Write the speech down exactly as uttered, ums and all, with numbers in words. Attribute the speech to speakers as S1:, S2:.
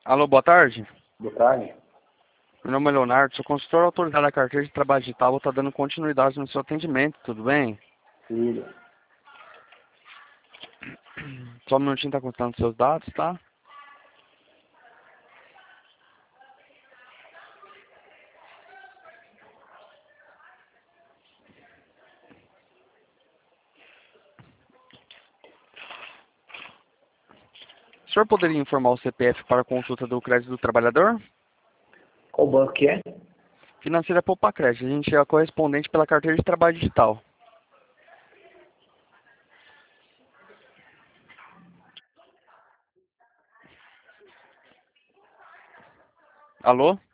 S1: Alô, boa tarde.
S2: Boa tarde.
S1: Meu nome é Leonardo, sou consultor autorizado da carteira de trabalho digital. Vou estar dando continuidade no seu atendimento, tudo bem?
S2: Tudo.
S1: Só um minutinho, tá contando seus dados, tá? O senhor poderia informar o C P F para a consulta do crédito do trabalhador?
S2: Qual banco que é?
S1: Financeira Poupa Crédito. A gente é a correspondente pela carteira de trabalho digital. Alô?